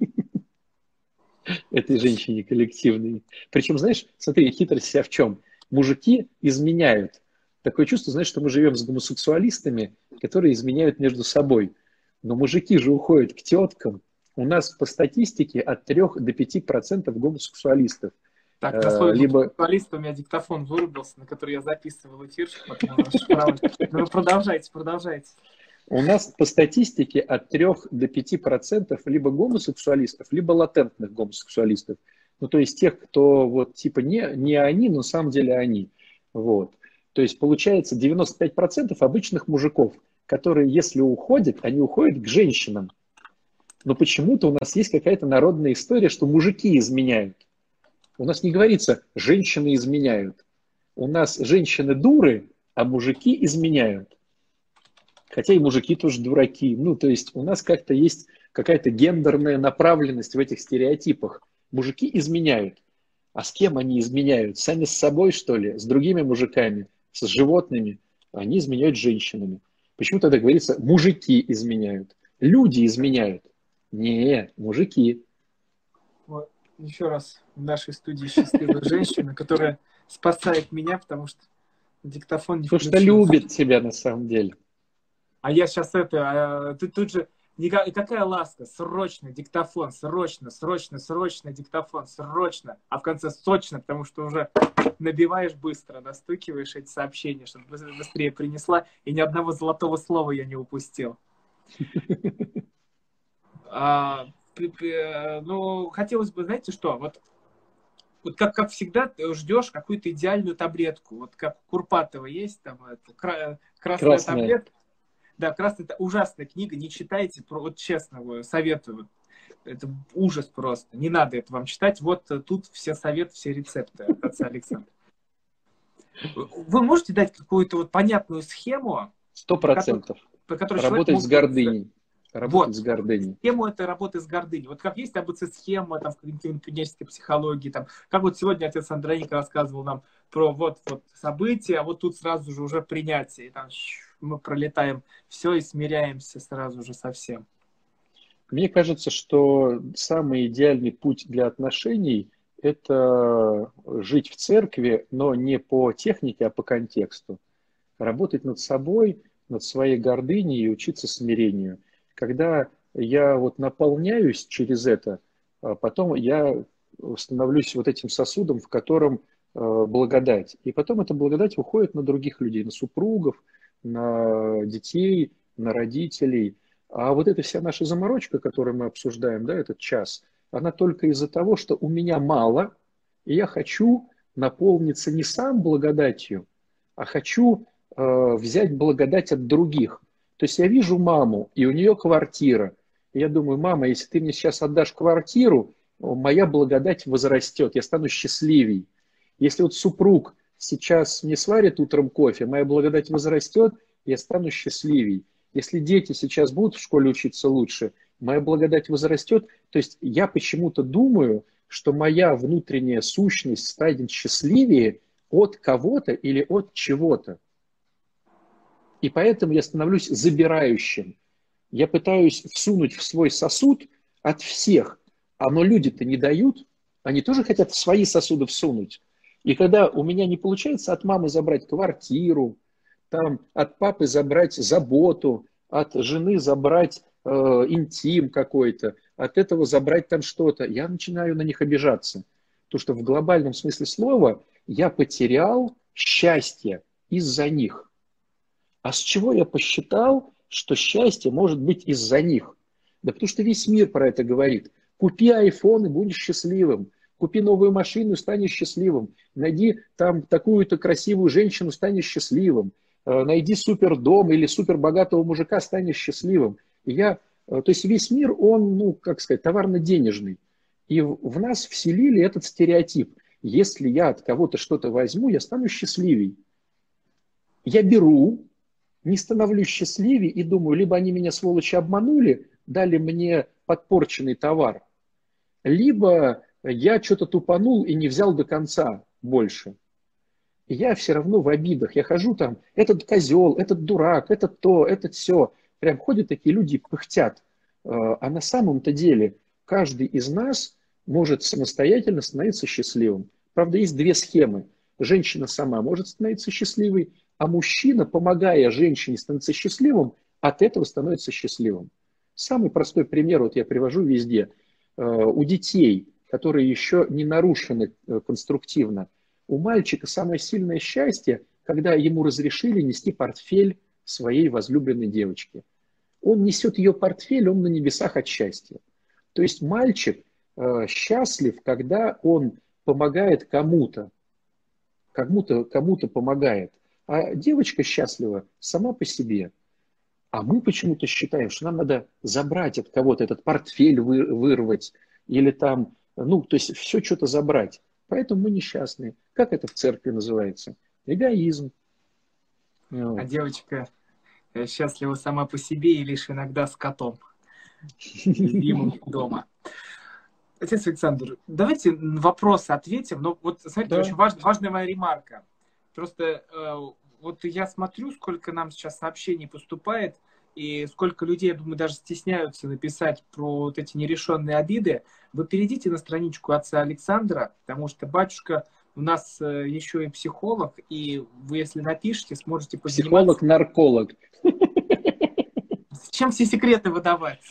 этой женщине коллективной. Причем, знаешь, смотри, хитрость вся в чем? Мужики изменяют. Такое чувство, знаешь, что мы живем с гомосексуалистами, которые изменяют между собой. Но мужики же уходят к теткам. У нас по статистике от 3 до 5% гомосексуалистов. Так, на слове Либо журналиста у меня диктофон вырубился, на который я записывал эфир, чтобы потом его расшифровать. Ну, вы продолжайте, продолжайте. у нас по статистике от 3 до 5% либо гомосексуалистов, либо латентных гомосексуалистов. Ну, то есть тех, кто вот типа не они, но на самом деле они. Вот. То есть получается 95% обычных мужиков, которые, если уходят, они уходят к женщинам. Но почему-то у нас есть какая-то народная история, что мужики изменяют. У нас не говорится «женщины изменяют». У нас женщины дуры, а мужики изменяют. Хотя и мужики тоже дураки. Ну, то есть у нас как-то есть какая-то гендерная направленность в этих стереотипах. Мужики изменяют. А с кем они изменяют? Сами с собой, что ли? С другими мужиками? С животными? Они изменяют с женщинами. Почему тогда говорится, мужики изменяют? Люди изменяют. Не, мужики. Вот. Еще раз в нашей студии счастливая женщина, которая спасает меня, потому что диктофон не Потому что включился. любит тебя на самом деле. А я сейчас ты тут же, и какая ласка, срочно диктофон, срочно, срочно, срочно диктофон, срочно, а в конце срочно, потому что уже набиваешь быстро, настукиваешь эти сообщения, чтобы быстрее принесла, и ни одного золотого слова я не упустил. Ну, хотелось бы, знаете что, вот как всегда ты ждешь какую-то идеальную таблетку. Вот как у Курпатова есть там красная Красная. таблетка. Да, красная это ужасная книга, не читайте, вот честно советую. Это ужас просто. Не надо это вам читать. Вот тут все советы, все рецепты от отца Александра. Вы можете дать какую-то вот понятную схему, Сто по которой, процентов. по которой человек Работать с мог бы... гордыней. Работать Вот, с гордыней. схему это работы с гордыней. Вот как есть АБЦ-схема там, в когнитивно-поведенческой психологии, там, как вот сегодня отец Андроник рассказывал нам про вот события, а вот тут сразу же уже принятие. И там мы пролетаем все и смиряемся сразу же со всем. Мне кажется, что самый идеальный путь для отношений – это жить в церкви, но не по технике, а по контексту. Работать над собой, над своей гордыней и учиться смирению. когда я вот наполняюсь через это, потом я становлюсь вот этим сосудом, в котором благодать. И потом эта благодать уходит на других людей, на супругов, на детей, на родителей. А вот эта вся наша заморочка, которую мы обсуждаем, да, этот час, она только из-за того, что у меня мало, и я хочу наполниться не сам благодатью, а хочу взять благодать от других. То есть я вижу маму, и у нее квартира. И я думаю, мама, если ты мне сейчас отдашь квартиру, моя благодать возрастет, я стану счастливей. Если вот супруг сейчас не сварит утром кофе, моя благодать возрастет, я стану счастливей. Если дети сейчас будут в школе учиться лучше, моя благодать возрастет. То есть я почему-то думаю, что моя внутренняя сущность станет счастливее от кого-то или от чего-то. И поэтому я становлюсь забирающим. Я пытаюсь всунуть в свой сосуд от всех, но люди-то не дают, они тоже хотят в свои сосуды всунуть. И когда у меня не получается от мамы забрать квартиру, там, от папы забрать заботу, от жены забрать интим какой-то, от этого забрать там что-то, я начинаю на них обижаться. Потому что в глобальном смысле слова я потерял счастье из-за них. А с чего я посчитал, что счастье может быть из-за них? Да потому что весь мир про это говорит. Купи iPhone и будешь счастливым. Купи новую машину и станешь счастливым. Найди там такую-то красивую женщину, станешь счастливым. Найди супердом или супербогатого мужика, станешь счастливым. То есть весь мир, он, ну, как сказать, товарно-денежный. И в нас вселили этот стереотип. Если я от кого-то что-то возьму, я стану счастливей. Я беру, не становлюсь счастливее и думаю, либо они меня, сволочи, обманули, дали мне подпорченный товар, либо я что-то тупанул и не взял до конца больше. И я все равно в обидах. Я хожу там, этот козел, этот дурак, этот то, этот все. Прям ходят такие люди и пыхтят. А на самом-то деле каждый из нас может самостоятельно становиться счастливым. Правда, есть две схемы. Женщина сама может становиться счастливой, а мужчина, помогая женщине становиться счастливым, от этого становится счастливым. Самый простой пример, вот я привожу везде. У детей, которые еще не нарушены конструктивно, у мальчика самое сильное счастье, когда ему разрешили нести портфель своей возлюбленной девочки. Он несет ее портфель, он на небесах от счастья. То есть мальчик счастлив, когда он помогает кому-то, кому-то помогает. А девочка счастлива сама по себе. А мы почему-то считаем, что нам надо забрать от кого-то этот портфель, вырвать, или там, ну, то есть все что-то забрать. Поэтому мы несчастные. Как это в церкви называется? Эгоизм. А девочка счастлива сама по себе и лишь иногда с котом, любимым дома. Отец Александр, давайте на вопросы ответим. Но вот, смотрите, Да. очень важная моя ремарка. Просто вот я смотрю, сколько нам сейчас сообщений поступает, и сколько людей, я думаю, даже стесняются написать про вот эти нерешенные обиды. Вы перейдите на страничку отца Александра, потому что батюшка у нас еще и психолог, и вы, если напишите, сможете позаниматься... Психолог-нарколог. Зачем все секреты выдавать?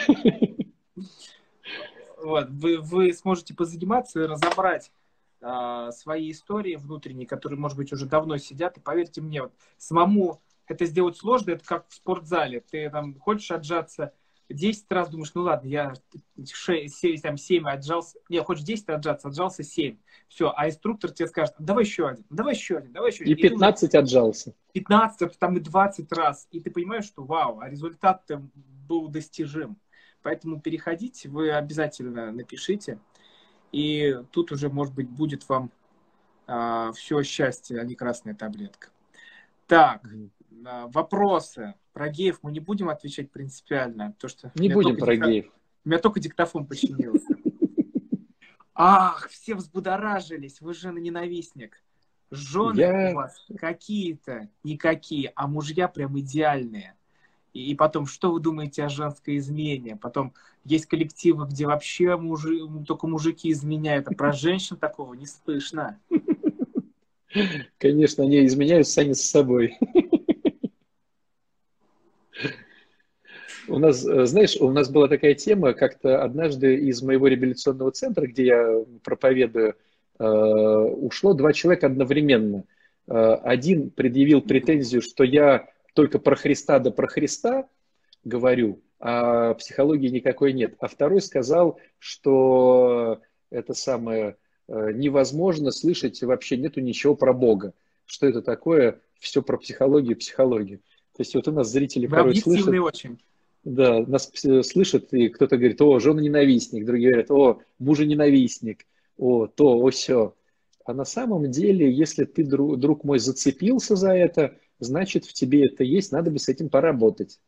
Вот, вы сможете позаниматься и разобрать свои истории внутренние, которые, может быть, уже давно сидят. И поверьте мне, вот, самому это сделать сложно, это как в спортзале. Ты там хочешь отжаться 10 раз, думаешь, ну ладно, я 7 отжался. Не, хочешь 10 отжался 7. Все, а инструктор тебе скажет, давай еще один, давай еще один, давай еще один. И 15 отжался. 15, там и 20 раз. И ты понимаешь, что вау, а результат-то был достижим. Поэтому переходите, вы обязательно напишите. И тут уже, может быть, будет вам все счастье, а не красная таблетка. Так, вопросы. Про геев мы не будем отвечать принципиально. То, что не будем про геев. У меня только диктофон починился. Ах, все взбудоражились, вы жены-ненавистник. Жены у вас какие-то, никакие, а мужья прям идеальные. И потом, что вы думаете о женской измене? Потом есть коллективы, где вообще только мужики изменяют, а про женщин такого не слышно. Конечно, они изменяют сами с собой. знаешь, у нас была такая тема, как-то однажды из моего реабилитационного центра, где я проповедую, ушло два человека одновременно. Один предъявил претензию, что я только про Христа да про Христа говорю, а психологии никакой нет. А второй сказал, что это самое невозможно слышать, вообще нету ничего про Бога. Что это такое? Все про психологию, психологию. То есть вот у нас зрители Вы порой слышат, объективный очень. да, нас слышат, и кто-то говорит, о, жена-ненавистник, другие говорят, о, мужа-ненавистник, о, то, о, сё. А на самом деле, если ты, друг мой, зацепился за это, значит, в тебе это есть, надо бы с этим поработать.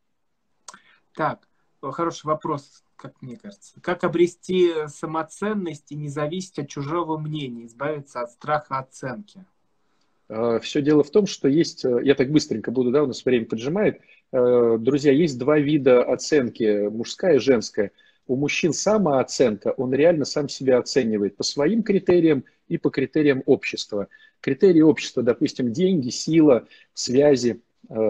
Так, хороший вопрос, как мне кажется. Как обрести самоценность и не зависеть от чужого мнения, избавиться от страха оценки? Все дело в том, что есть, я так быстренько буду, да, у нас время поджимает. Друзья, есть два вида оценки, мужская и женская. У мужчин самооценка, он реально сам себя оценивает по своим критериям и по критериям общества. Критерии общества, допустим, деньги, сила, связи,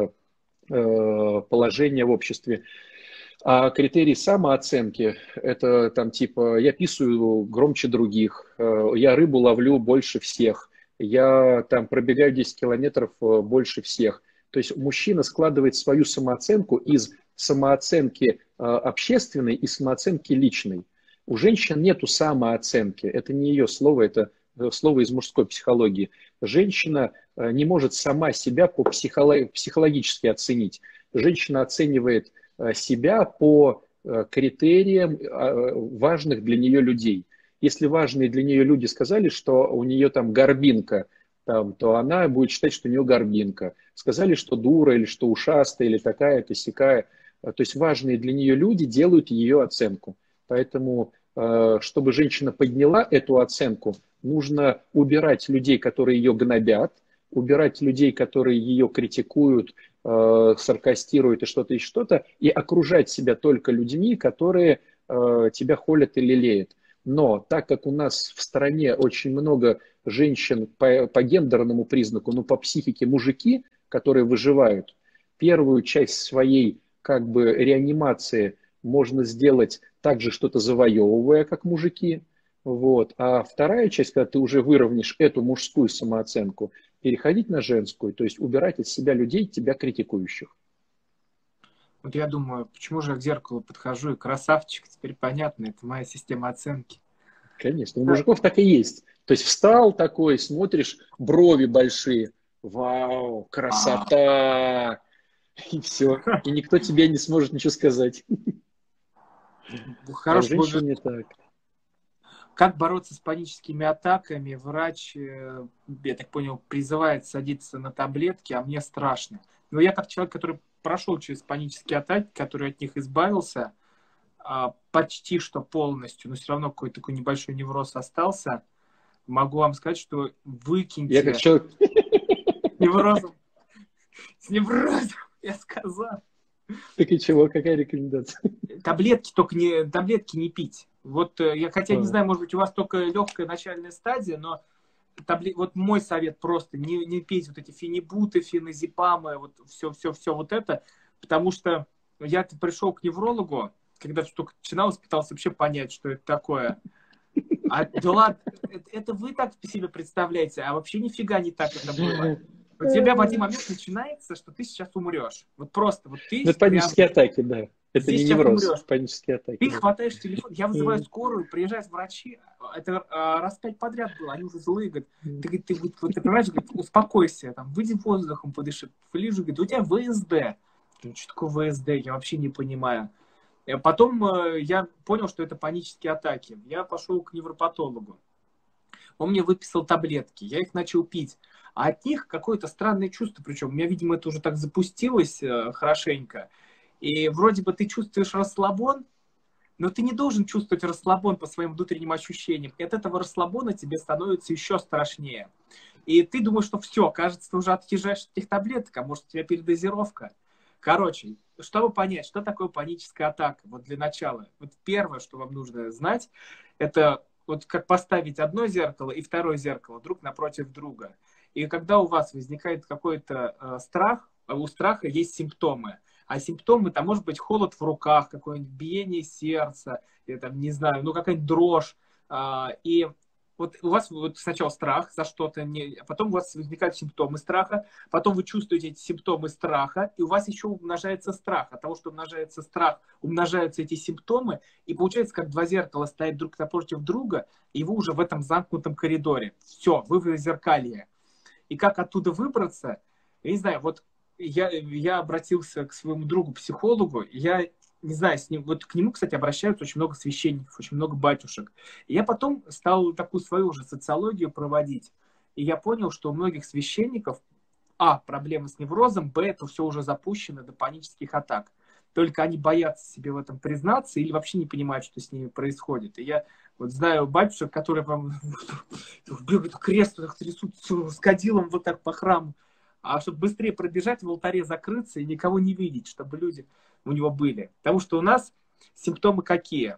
положение в обществе. А критерии самооценки, это там типа я писаю громче других, я рыбу ловлю больше всех, я там пробегаю 10 километров больше всех. То есть мужчина складывает свою самооценку из самооценки общественной и самооценки личной. У женщин нету самооценки, это не ее слово, это слово из мужской психологии. Женщина не может сама себя психологически оценить. Женщина оценивает себя по критериям важных для нее людей. Если важные для нее люди сказали, что у нее там горбинка, там, то она будет считать, что у нее горбинка. Сказали, что дура, или что ушастая, или такая-то, сякая. То есть важные для нее люди делают ее оценку. Поэтому, чтобы женщина подняла эту оценку, нужно убирать людей, которые ее гнобят, убирать людей, которые ее критикуют, саркастируют и что-то, и окружать себя только людьми, которые тебя холят и лелеют. Но так как у нас в стране очень много женщин по гендерному признаку, ну по психике мужики, которые выживают, первую часть своей как бы реанимации можно сделать также что-то завоевывая, как мужики. Вот. А вторая часть, когда ты уже выровняешь эту мужскую самооценку, переходить на женскую, то есть убирать от себя людей, тебя критикующих. Вот я думаю, почему же я к зеркалу подхожу и красавчик, теперь понятно, это моя система оценки. Конечно, у мужиков так и есть. То есть встал такой, смотришь, брови большие, вау, красота, и все. И никто тебе не сможет ничего сказать. А у Хороший женщин не так. Как бороться с паническими атаками? Врач, я так понял, призывает садиться на таблетки, а мне страшно. Но я как человек, который прошел через панические атаки, который от них избавился, почти что полностью, но все равно какой-то такой небольшой невроз остался, могу вам сказать, что выкиньте... Я как человек... Неврозом. С неврозом, я сказал. Так и чего, какая рекомендация? Таблетки не пить. Вот я хотя не знаю, может быть, у вас только легкая начальная стадия, но вот мой совет просто не пить вот эти фенибуты, феназепамы, вот все вот это, потому что я пришел к неврологу, когда только начиналось, пытался вообще понять, что это такое. Да ладно, это вы так себе представляете, а вообще нифига не так это было. У тебя в один момент начинается, что ты сейчас умрешь. Вот просто, вот ты... Это панические атаки, да. Это не невроз, умрешь. Панические атаки. Ты хватаешь телефон, я вызываю скорую, приезжают врачи, это раз 5 подряд было, они уже злые, говорят, ты понимаешь, говорит, успокойся, там, выйди воздухом, подыши, лежу, говорит, у тебя ВСД. Что такое ВСД, я вообще не понимаю. Потом я понял, что это панические атаки. Я пошел к невропатологу. Он мне выписал таблетки, я их начал пить. А от них какое-то странное чувство, причем у меня, видимо, это уже так запустилось хорошенько. И вроде бы ты чувствуешь расслабон, но ты не должен чувствовать расслабон по своим внутренним ощущениям. И от этого расслабона тебе становится еще страшнее. И ты думаешь, что все, кажется, ты уже отъезжаешь от этих таблеток, а может у тебя передозировка. Короче, чтобы понять, что такое паническая атака, вот для начала, вот первое, что вам нужно знать, это вот как поставить одно зеркало и второе зеркало друг напротив друга. И когда у вас возникает какой-то страх, у страха есть симптомы. А симптомы, там может быть холод в руках, какое-нибудь биение сердца, или, там, не знаю, ну какая-нибудь дрожь. И вот у вас вот сначала страх за что-то, а потом у вас возникают симптомы страха, потом вы чувствуете эти симптомы страха, и у вас еще умножается страх. От того, что умножается страх, умножаются эти симптомы, и получается, как два зеркала стоят друг напротив друга, и вы уже в этом замкнутом коридоре. Все, вы в зеркалье. И как оттуда выбраться, я не знаю, вот я обратился к своему другу-психологу, я не знаю, с ним, вот к нему, кстати, обращаются очень много священников, очень много батюшек. И я потом стал такую свою уже социологию проводить. И я понял, что у многих священников, проблемы с неврозом, это все уже запущено до панических атак. Только они боятся себе в этом признаться или вообще не понимают, что с ними происходит. И я вот знаю батюшек, которые прям бегают к кресту, трясут с кадилом вот так по храму. А чтобы быстрее пробежать, в алтаре закрыться и никого не видеть, чтобы люди у него были. Потому что у нас симптомы какие?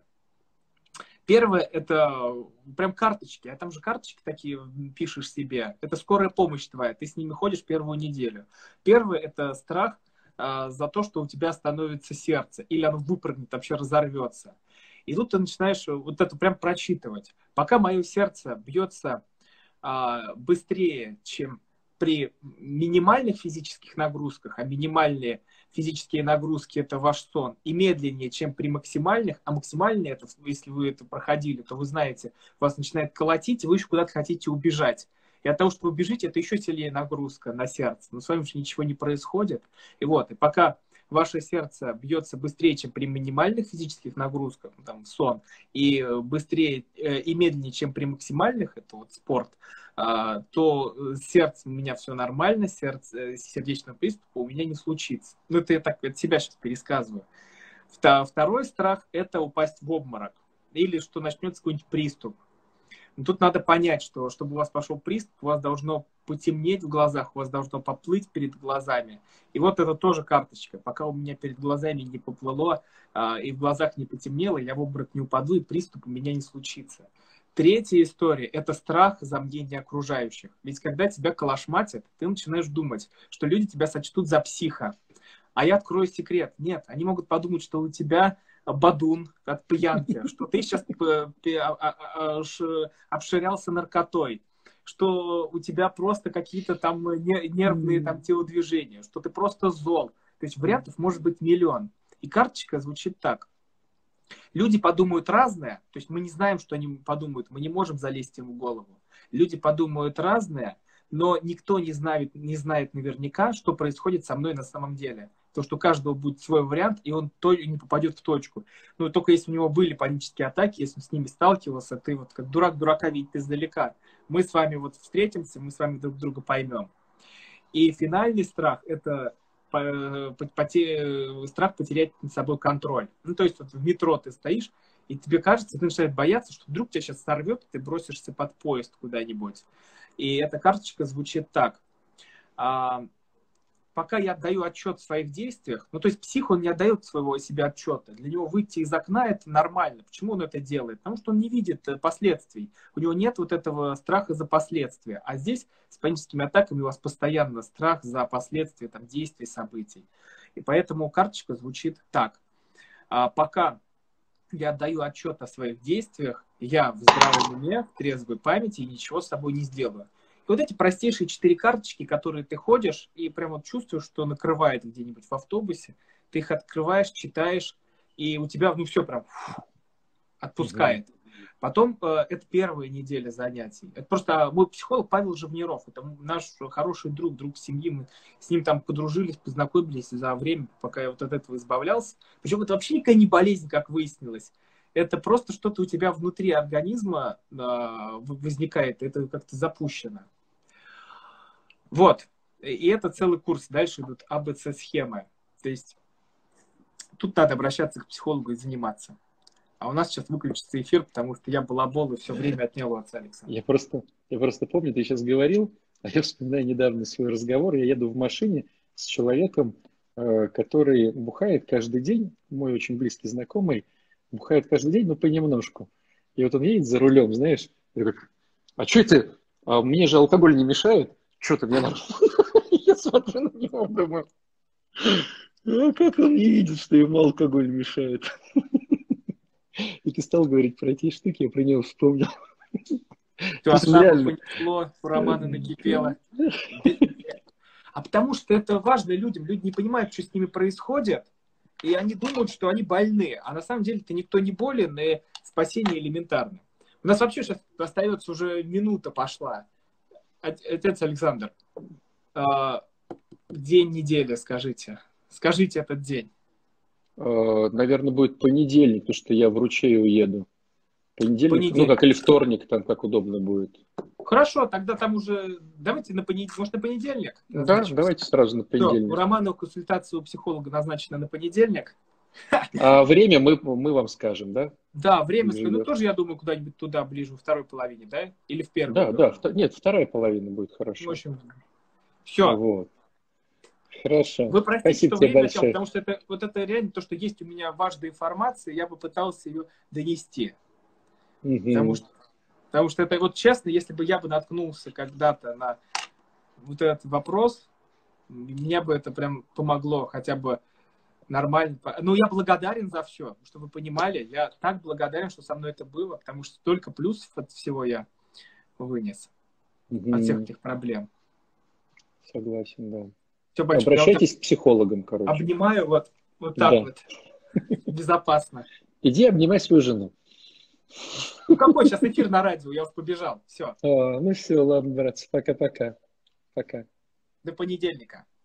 Первое, это прям карточки. А там же карточки такие пишешь себе. Это скорая помощь твоя. Ты с ними ходишь первую неделю. Первое, это страх за то, что у тебя становится сердце. Или оно выпрыгнет, вообще разорвется. И тут ты начинаешь вот это прям прочитывать. Пока мое сердце бьется быстрее, чем при минимальных физических нагрузках, а минимальные физические нагрузки – это ваш сон, и медленнее, чем при максимальных, а максимальные, это, если вы это проходили, то вы знаете, вас начинает колотить, и вы еще куда-то хотите убежать. И от того, что вы бежите, это еще сильнее нагрузка на сердце. Но с вами же ничего не происходит. И пока ваше сердце бьется быстрее, чем при минимальных физических нагрузках, там, сон, и быстрее и медленнее, чем при максимальных, это вот спорт, то сердце у меня все нормально, сердечного приступа у меня не случится. Ну, это я так от себя сейчас пересказываю. Второй страх – это упасть в обморок. Или что начнется какой-нибудь приступ. Но тут надо понять, что чтобы у вас пошел приступ, у вас должно потемнеть в глазах, у вас должно поплыть перед глазами. И вот это тоже карточка. Пока у меня перед глазами не поплыло и в глазах не потемнело, я в обморок не упаду, и приступ у меня не случится. Третья история – это страх за мнение окружающих. Ведь когда тебя калашматят, ты начинаешь думать, что люди тебя сочтут за психа. А я открою секрет. Нет, они могут подумать, что у тебя бадун от пьянки, что ты сейчас обширялся наркотой, что у тебя просто какие-то там нервные там телодвижения, что ты просто зол. То есть вариантов может быть миллион. И карточка звучит так. Люди подумают разное, то есть мы не знаем, что они подумают, мы не можем залезть им в голову. Люди подумают разное, но никто не знает наверняка, что происходит со мной на самом деле. То, что у каждого будет свой вариант, и он не попадет в точку. Но только если у него были панические атаки, если он с ними сталкивался, ты вот как дурак дурака видит издалека. Мы с вами вот встретимся, мы с вами друг друга поймем. И финальный страх – это страх потерять над собой контроль. Ну, то есть вот в метро ты стоишь, и тебе кажется, ты начинаешь бояться, что вдруг тебя сейчас сорвет, и ты бросишься под поезд куда-нибудь. И эта карточка звучит так. Пока я отдаю отчет в своих действиях, ну, то есть псих, он не отдает своего себе отчета. Для него выйти из окна – это нормально. Почему он это делает? Потому что он не видит последствий. У него нет вот этого страха за последствия. А здесь с паническими атаками у вас постоянно страх за последствия там, действий, событий. И поэтому карточка звучит так. Пока я отдаю отчет о своих действиях, я в здравом уме, в трезвой памяти и ничего с собой не сделаю. И вот эти простейшие 4 карточки, которые ты ходишь и прям вот чувствуешь, что накрывает где-нибудь в автобусе, ты их открываешь, читаешь, и у тебя, все прям отпускает. Потом это первая неделя занятий. Это просто мой психолог Павел Живниров, это наш хороший друг семьи. Мы с ним там подружились, познакомились за время, пока я вот от этого избавлялся. Причем это вообще никакая не болезнь, как выяснилось. Это просто что-то у тебя внутри организма возникает, это как-то запущено. Вот. И это целый курс. Дальше идут АБЦ-схемы. То есть тут надо обращаться к психологу и заниматься. А у нас сейчас выключится эфир, потому что я балабол и все время отнял у отца Александра. Я просто помню, ты сейчас говорил, а я вспоминаю недавно свой разговор. Я еду в машине с человеком, который бухает каждый день, мой очень близкий знакомый, бухает каждый день, но понемножку. И вот он едет за рулем, знаешь, я говорю, а что это? А мне же алкоголь не мешает? Что-то мне нормально. Я смотрю на него, думаю, А как он не видит, что ему алкоголь мешает? И ты стал говорить про эти штуки, я про него вспомнил. Все, Ты же Остапа реально... понесло, у Романа накипело. А потому что это важно людям. Люди не понимают, что с ними происходит, и они думают, что они больны. А на самом деле-то никто не болен, и спасение элементарно. У нас вообще сейчас остается уже минута пошла. Отец Александр, день недели скажите. Скажите этот день. Наверное, будет понедельник, потому что я в Ручей уеду. Понедельник, ну, как или вторник, там, как удобно будет. Хорошо, тогда там уже... Давайте на понедельник. Может, на понедельник? Да, давайте сразу на понедельник. Все, у Романа консультация у психолога назначена на понедельник. А время мы вам скажем, да? Да, время, ну, тоже, я думаю, куда-нибудь туда, ближе, во второй половине, да? Или в первой? Да, нет, вторая половина будет хорошо. В общем, все. Вот. Хорошо. Вы простите, Спасибо что тебе время большое. потому что это реально то, что есть у меня важная информация, я бы пытался ее донести. Потому что это вот честно, если бы я бы наткнулся когда-то на вот этот вопрос, мне бы это прям помогло хотя бы нормально. Ну, я благодарен за все, чтобы вы понимали. Я так благодарен, что со мной это было, потому что столько плюсов от всего я вынес. От всех этих проблем. Согласен, да. Все большое. Обращайтесь к психологам, короче. Обнимаю вот так вот. Безопасно. Иди обнимай свою жену. Ну какой сейчас эфир на радио? Я уже побежал. Все. Ну все, ладно, братцы, пока-пока. Пока. До понедельника.